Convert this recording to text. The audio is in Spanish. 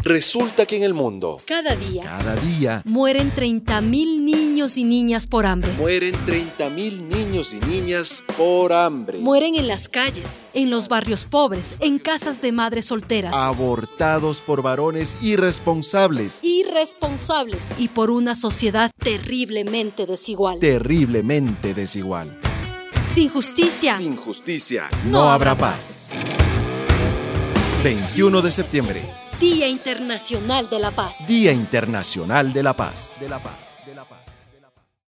Resulta que en el mundo, Cada día, mueren 30.000 niños y niñas por hambre. mueren 30.000 niños y niñas por hambre. Mueren en las calles, en los barrios pobres, en casas de madres solteras. Abortados por varones irresponsables. Irresponsables y por una sociedad terriblemente desigual. Terriblemente desigual. Sin justicia. Sin justicia. No habrá paz. 21 de septiembre. Día Internacional de la Paz. Día Internacional de la Paz.